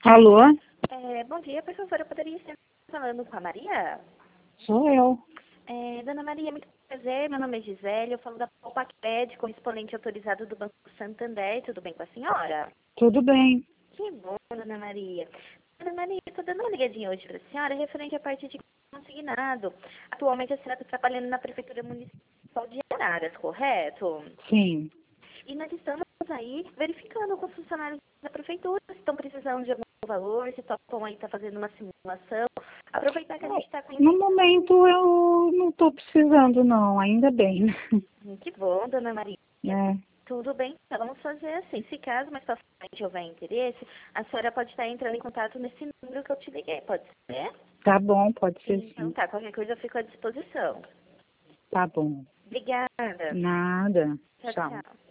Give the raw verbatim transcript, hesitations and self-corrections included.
Alô? É, bom dia, por favor, eu poderia estar falando com a Maria? Sou eu. É, Dona Maria, muito prazer, meu nome é Gisele, eu falo da Palpacred, correspondente autorizado do Banco Santander, tudo bem com a senhora? Tudo bem. Que bom, Dona Maria. Dona Maria, estou dando uma ligadinha hoje para a senhora referente à parte de consignado. Atualmente a senhora está trabalhando na Prefeitura Municipal de Araras, correto? Sim. E nós estamos aí verificando com os funcionários da Prefeitura se estão precisando de algum valor, se topam aí estar fazendo uma simulação. Aproveitar que a gente está com... No momento eu não estou precisando não, ainda bem. Que bom, Dona Maria. É. Tudo bem, então vamos fazer assim. Se caso mais pra frente houver interesse, a senhora pode estar entrando em contato nesse número que eu te liguei, pode ser? Tá bom, pode ser Então sim. tá, qualquer coisa eu fico à disposição. Tá bom. Obrigada. Nada. Tchau, Tchau. tchau.